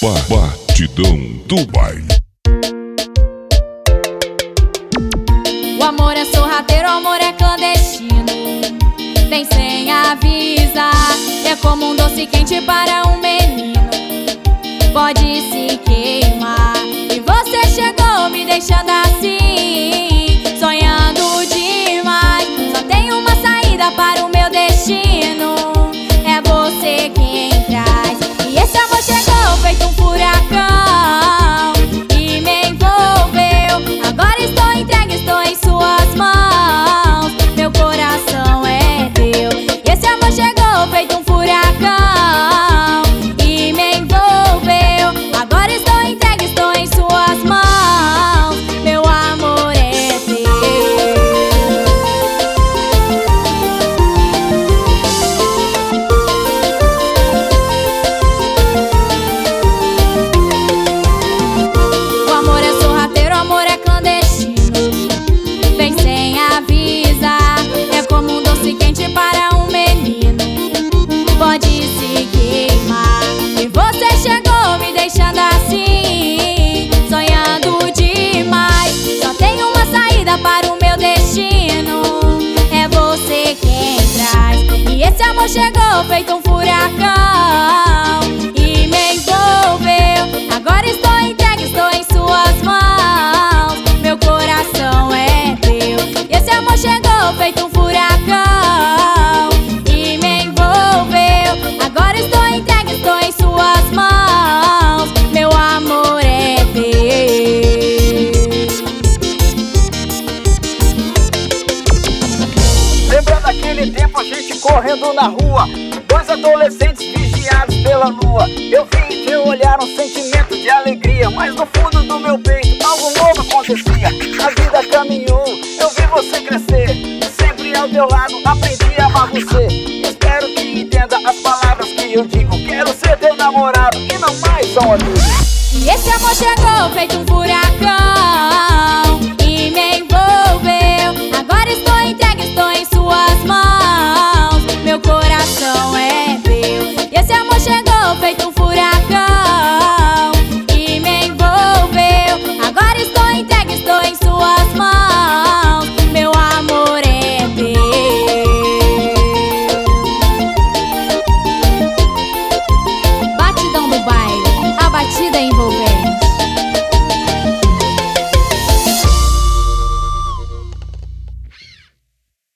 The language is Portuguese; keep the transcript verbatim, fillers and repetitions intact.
Batidão do baile. O amor é sorrateiro, o amor é clandestino. Vem sem avisar, é como um doce quente para um menino. Pode se queimar. E você chegou me deixando assim, sonhando demais. Só tem uma saída para o meu destino, é você quem traz. E esse amor chegou feito um furacão e me envolveu. Agora estou entregue, estou em suas mãos. Meu coração é teu. E esse amor chegou feito um furacão e me envolveu. Agora estou entregue, estou em suas mãos. Meu amor é teu. O amor é sorrateiro, o amor é clandestino. Vem sem avisar, é como um doce quente para um menino. Pode se queimar. E você chegou me deixando assim, sonhando demais. Só tem uma saída para o meu destino, é você quem traz. E esse amor chegou feito um furacão e me envolveu. Agora estou entregue, estou em suas mãos. Meu coração é teu. E esse amor chegou feito um furacão e me envolveu. Agora estou entregue, estou em suas mãos. Meu amor é teu. Lembra daquele tempo a gente correndo na rua, dois adolescentes vigiados pela lua. Eu vi em teu olhar um sentimento de alegria, mas no fundo do meu peito algo novo acontecia. A vida caminhou, eu vi você crescer, sempre ao teu lado aprendi a amar você. Espero que entenda as palavras que eu digo. Quero ser teu namorado e não mais só um amigo. E esse amor chegou feito um furacão